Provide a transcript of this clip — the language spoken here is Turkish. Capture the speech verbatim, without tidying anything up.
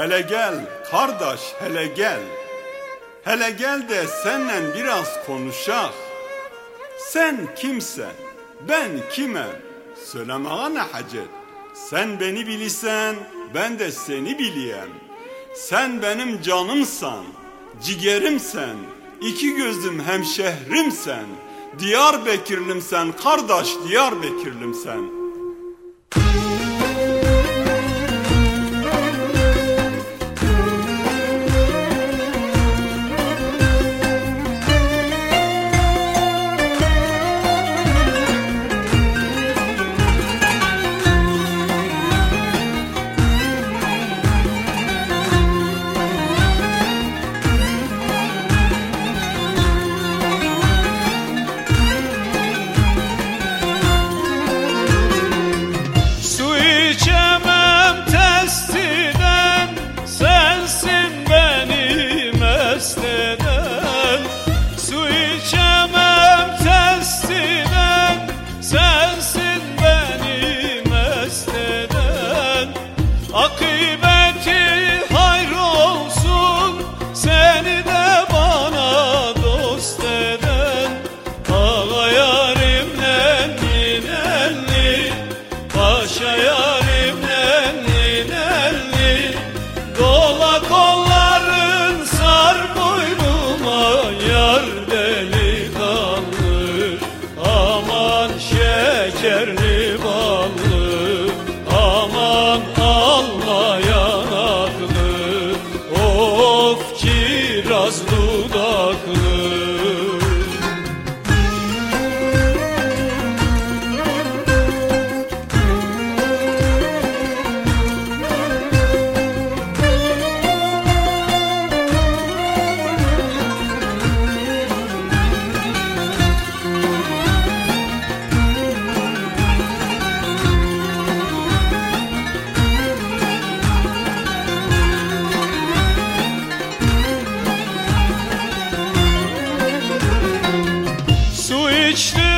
Hele gel kardeş, hele gel. Hele gel de seninle biraz konuşak. Sen kimsen, ben kimem? Söylemeye ne hacet? Sen beni bilirsen, ben de seni biliyem. Sen benim canımsan, ciğerimsen, iki gözüm hemşehrimsen. Diyarbakırlımsen kardeş, Diyarbakırlımsen. Akıbeti hayır olsun, seni de bana dost eden. Ağa yarimle ninelli, paşa yarimle ninelli. Dola kolların sar boynuma yar delikanlı. Aman şekerli ballı, aman Allah yanaklı, of kiraz dudaklı. Su içti